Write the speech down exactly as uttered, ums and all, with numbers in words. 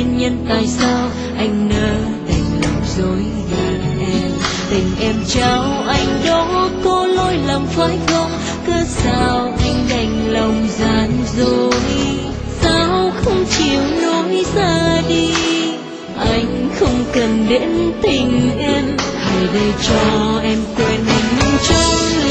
nguyên nhân tại sao anh nỡ đành lòng dối gạt em. Tình em trao anh đó có lỗi lầm phải không? Cớ sao anh đành lòng gian dối? Sao không chịu nói ra đi? Anh không cần đến tình em, hãy để cho em quên anh trong